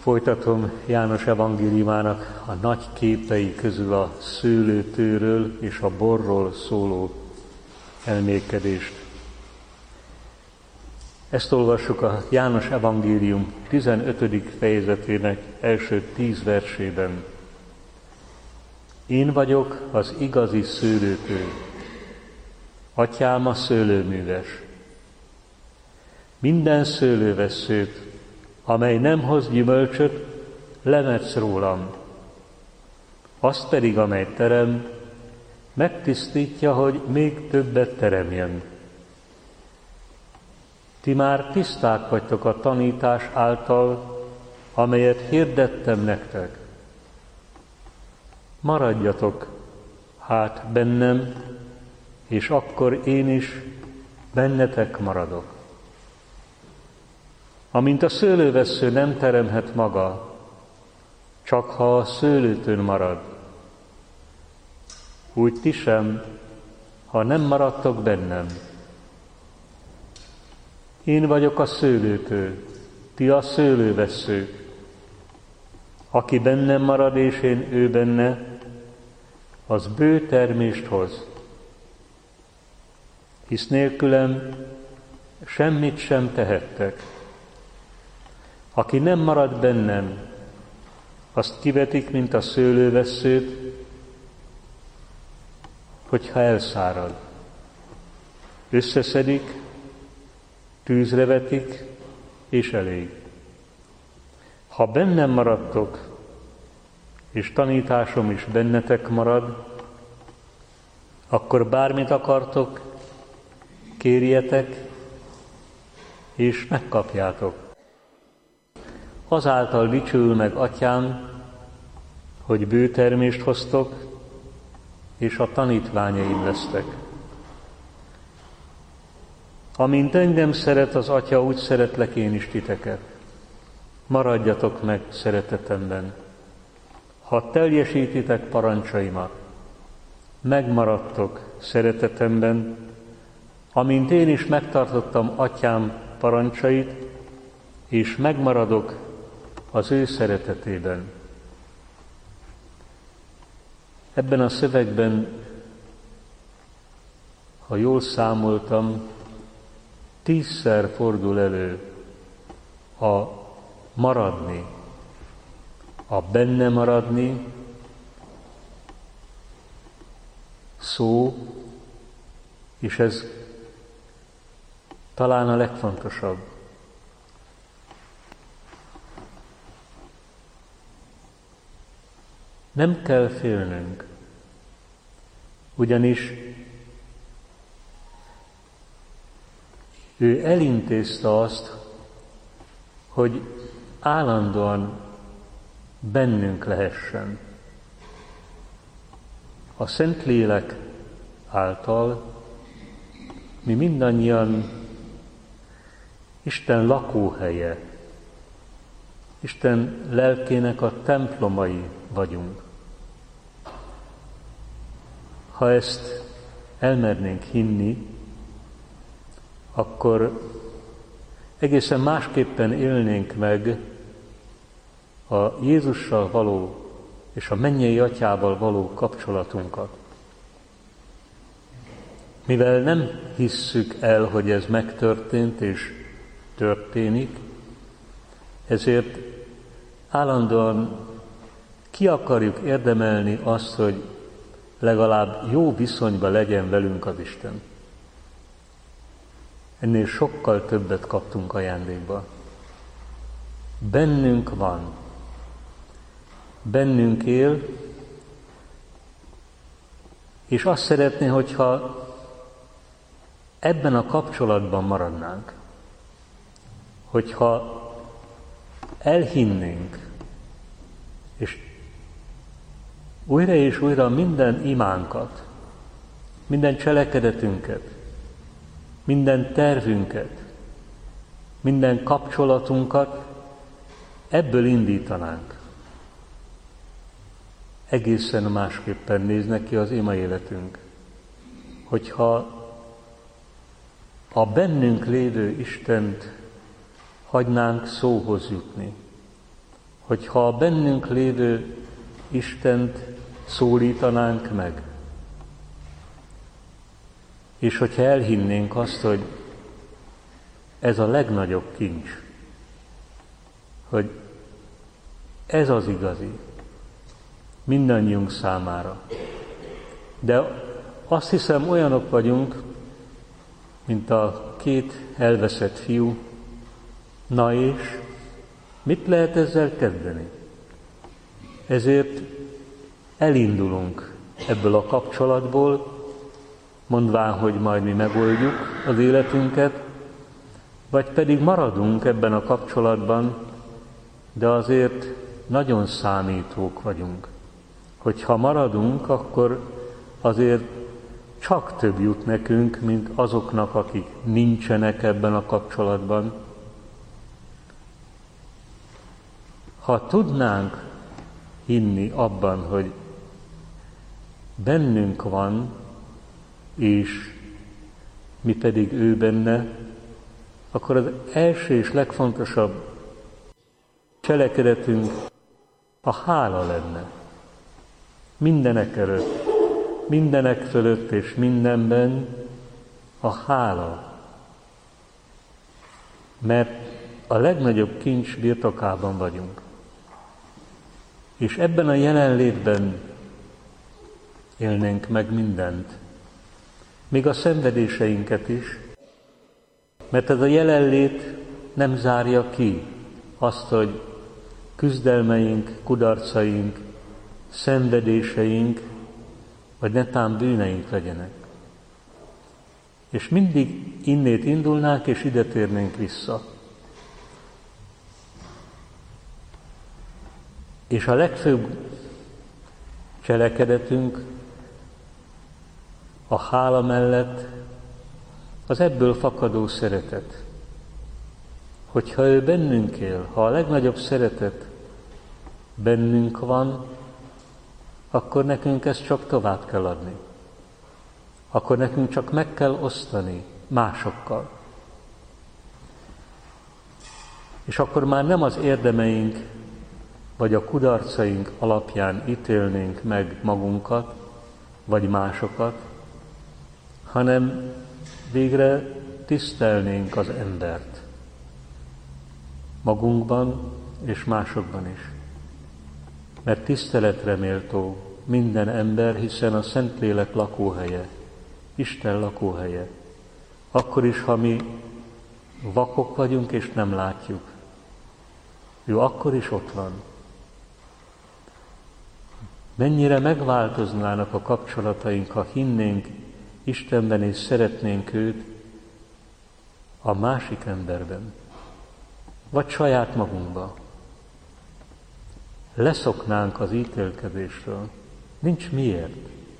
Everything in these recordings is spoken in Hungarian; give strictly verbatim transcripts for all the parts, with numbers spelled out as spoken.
Folytatom János evangéliumának a nagy képei közül a szőlőtőről és a borról szóló elmélkedést. Ezt olvassuk a János evangélium tizenötödik fejezetének első tíz versében. Én vagyok az igazi szőlőtő, atyám a szőlőműves. Minden szőlővesszőt, amely nem hoz gyümölcsöt, lemetsz rólam. Azt pedig, amely terem, megtisztítja, hogy még többet teremjen. Ti már tiszták vagytok a tanítás által, amelyet hirdettem nektek. Maradjatok hát bennem, és akkor én is bennetek maradok. Amint a szőlővessző nem teremhet maga, csak ha a szőlőtőn marad, úgy ti sem, ha nem maradtok bennem. Én vagyok a szőlőtő, ti a szőlővesszők. Aki bennem marad, és én ő benne, az bő termést hoz. Hisz nélkülem semmit sem tehettek. Aki nem marad bennem, azt kivetik, mint a szőlővesszőt, hogyha elszárad. Összeszedik, tűzre vetik, és elég. Ha bennem maradtok, és tanításom is bennetek marad, akkor bármit akartok, kérjetek, és megkapjátok. Azáltal dicsőül meg atyám, hogy bő termést hoztok, és a tanítványaim lesztek. Amint engem szeret az atya, úgy szeretlek én is titeket. Maradjatok meg szeretetemben. Ha teljesítitek parancsaimat, megmaradtok szeretetemben, amint én is megtartottam atyám parancsait, és megmaradok az ő szeretetében. Ebben a szövegben, ha jól számoltam, tízszer fordul elő a maradni, a benne maradni szó, és ez talán a legfontosabb. Nem kell félnünk, ugyanis ő elintézte azt, hogy állandóan bennünk lehessen. A Szentlélek által mi mindannyian Isten lakóhelye, Isten lelkének a templomai vagyunk. Ha ezt elmernénk hinni, akkor egészen másképpen élnénk meg a Jézussal való és a mennyei atyával való kapcsolatunkat. Mivel nem hisszük el, hogy ez megtörtént és történik, ezért állandóan ki akarjuk érdemelni azt, hogy legalább jó viszonyban legyen velünk az Isten. Ennél sokkal többet kaptunk ajándékba. Bennünk van, bennünk él, és azt szeretné, hogyha ebben a kapcsolatban maradnánk, hogyha elhinnénk, és újra és újra minden imánkat, minden cselekedetünket, minden tervünket, minden kapcsolatunkat ebből indítanánk. Egészen másképpen néznek ki az ima életünk. Hogyha a bennünk lévő Istent hagynánk szóhoz jutni, hogyha a bennünk lévő Istent szólítanánk meg, és hogyha elhinnénk azt, hogy ez a legnagyobb kincs, hogy ez az igazi, mindannyiunk számára. De azt hiszem, olyanok vagyunk, mint a két elveszett fiú. Na és mit lehet ezzel kezdeni? Ezért elindulunk ebből a kapcsolatból, mondván, hogy majd mi megoldjuk az életünket, vagy pedig maradunk ebben a kapcsolatban, de azért nagyon számítók vagyunk. Hogyha maradunk, akkor azért csak több jut nekünk, mint azoknak, akik nincsenek ebben a kapcsolatban. Ha tudnánk hinni abban, hogy bennünk van, és mi pedig ő benne, akkor az első és legfontosabb cselekedetünk a hála lenne. Mindenek előtt, mindenek fölött és mindenben a hála. Mert a legnagyobb kincs birtokában vagyunk. És ebben a jelenlétben élnénk meg mindent. Még a szenvedéseinket is, mert ez a jelenlét nem zárja ki azt, hogy küzdelmeink, kudarcaink, szenvedéseink, vagy netán bűneink legyenek. És mindig innét indulnánk, és ide térnénk vissza. És a legfőbb cselekedetünk a hála mellett az ebből fakadó szeretet. Hogyha ő bennünk él, ha a legnagyobb szeretet bennünk van, akkor nekünk ezt csak tovább kell adni. Akkor nekünk csak meg kell osztani másokkal. És akkor már nem az érdemeink vagy a kudarcaink alapján ítélnénk meg magunkat, vagy másokat, hanem végre tisztelnénk az embert. Magunkban és másokban is. Mert tiszteletre méltó minden ember, hiszen a Szentlélek lakóhelye, Isten lakóhelye. Akkor is, ha mi vakok vagyunk és nem látjuk. Ő akkor is ott van. Mennyire megváltoznának a kapcsolataink, ha hinnénk Istenben és szeretnénk őt a másik emberben, vagy saját magunkba. Leszoknánk az ítélkezésről. Nincs miért.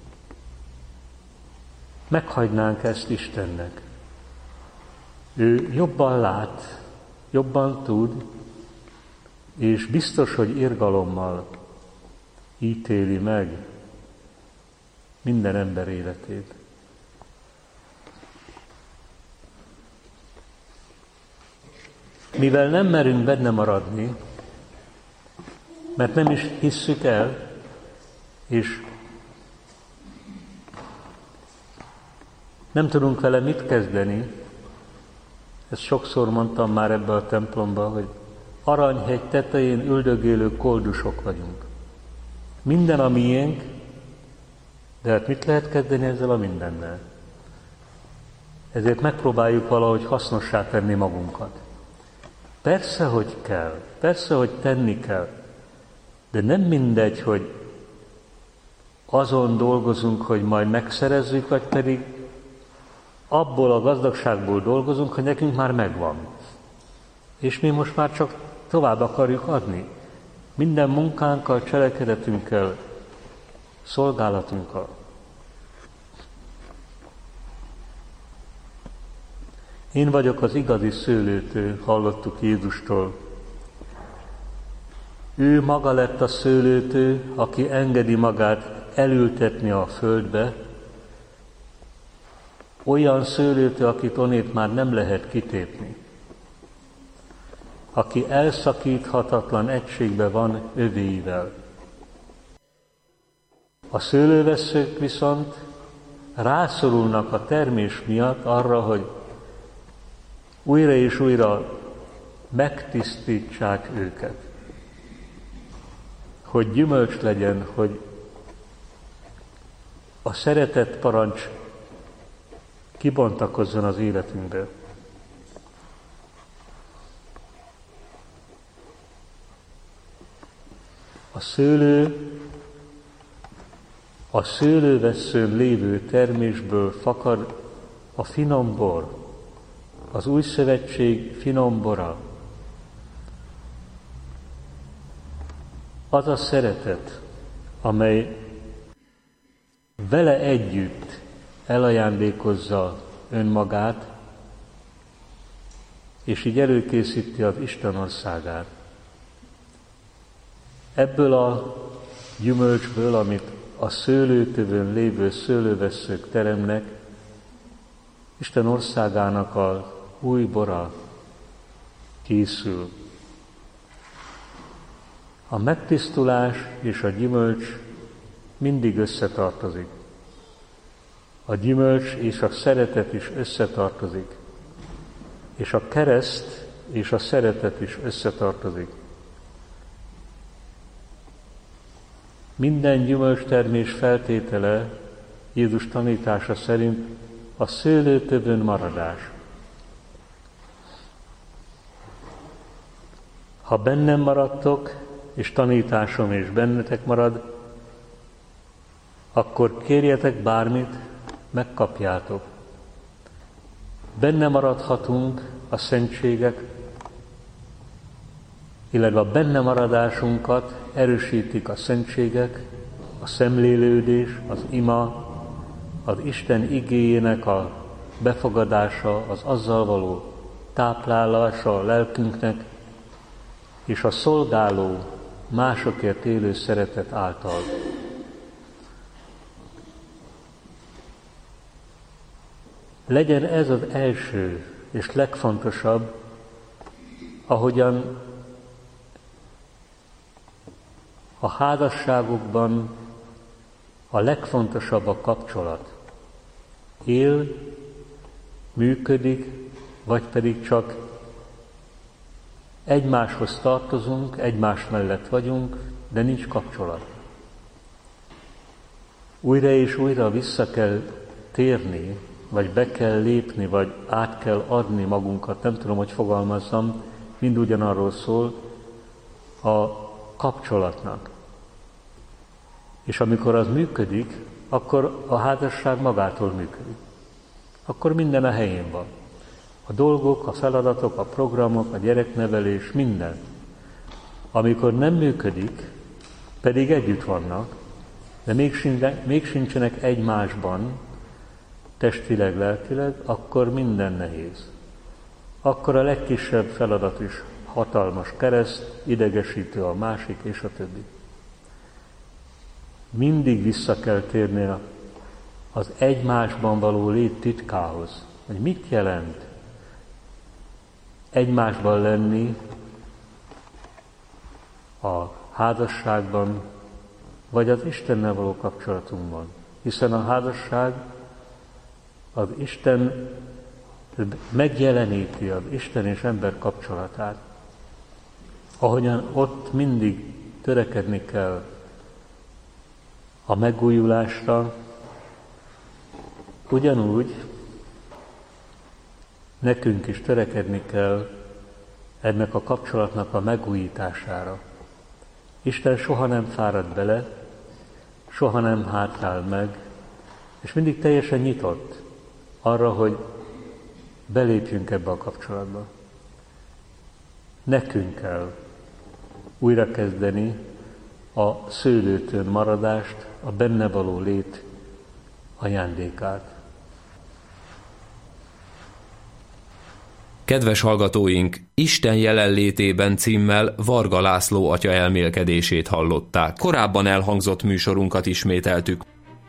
Meghagynánk ezt Istennek. Ő jobban lát, jobban tud, és biztos, hogy irgalommal ítéli meg minden ember életét. Mivel nem merünk benne maradni, mert nem is hisszük el, és nem tudunk vele mit kezdeni, ezt sokszor mondtam már ebbe a templomba, hogy Aranyhegy tetején üldögélő koldusok vagyunk. Minden a miénk, de hát mit lehet kezdeni ezzel a mindennel? Ezért megpróbáljuk valahogy hasznossá tenni magunkat. Persze, hogy kell, persze, hogy tenni kell, de nem mindegy, hogy azon dolgozunk, hogy majd megszerezzük, vagy pedig abból a gazdagságból dolgozunk, hogy nekünk már megvan. És mi most már csak tovább akarjuk adni. Minden munkánkkal, cselekedetünkkel, szolgálatunkkal. Én vagyok az igazi szőlőtő, hallottuk Jézustól. Ő maga lett a szőlőtő, aki engedi magát elültetni a földbe. Olyan szőlőtő, akit onnét már nem lehet kitépni. aki elszakíthatatlan egységben van övéivel. A szőlővesszők viszont rászorulnak a termés miatt arra, hogy újra és újra megtisztítsák őket. Hogy gyümölcs legyen, hogy a szeretet parancs kibontakozzon az életünkbe. A szőlő, a szőlővesszőn lévő termésből fakad a finom bor, az új szövetség finom bora. Az a szeretet, amely vele együtt elajándékozza önmagát, és így előkészíti az Isten országát. Ebből a gyümölcsből, amit a szőlőtövön lévő szőlővesszők teremnek, Isten országának az új bora készül. A megtisztulás és a gyümölcs mindig összetartozik. A gyümölcs és a szeretet is összetartozik. És a kereszt és a szeretet is összetartozik. Minden gyümölcstermés feltétele Jézus tanítása szerint a szőlőtövön maradás. Ha bennem maradtok, és tanításom is bennetek marad, akkor kérjetek bármit, megkapjátok. Benne maradhatunk a szentségek, illetve a benne maradásunkat erősítik a szentségek, a szemlélődés, az ima, az Isten igéjének a befogadása, az azzal való táplálása a lelkünknek, és a szolgáló, másokért élő szeretet által. Legyen ez az első és legfontosabb, ahogyan a házasságokban a legfontosabb a kapcsolat. Él, működik, vagy pedig csak egymáshoz tartozunk, egymás mellett vagyunk, de nincs kapcsolat. Újra és újra vissza kell térni, vagy be kell lépni, vagy át kell adni magunkat, nem tudom, hogy fogalmazzam, mind ugyanarról szól, a kapcsolatnak. És amikor az működik, akkor a házasság magától működik. Akkor minden a helyén van. A dolgok, a feladatok, a programok, a gyereknevelés, minden. Amikor nem működik, pedig együtt vannak, de még, sincsenek, még sincsenek egymásban, testileg, lelkileg, akkor minden nehéz. Akkor a legkisebb feladat is hatalmas kereszt, idegesítő a másik, és a többi. Mindig vissza kell térni az egymásban való lét titkához, hogy mit jelent egymásban lenni a házasságban, vagy az Istennel való kapcsolatunkban. Hiszen a házasság az Isten megjeleníti az Isten és ember kapcsolatát. Ahogyan ott mindig törekedni kell a megújulásra, ugyanúgy nekünk is törekedni kell ennek a kapcsolatnak a megújítására. Isten soha nem fárad bele, soha nem hátrál meg, és mindig teljesen nyitott arra, hogy belépjünk ebbe a kapcsolatba. Nekünk kell újrakezdeni a szőlőtőn maradást, a benne való lét ajándékát. Kedves hallgatóink, Isten jelenlétében címmel Varga László atya elmélkedését hallották. Korábban elhangzott műsorunkat ismételtük.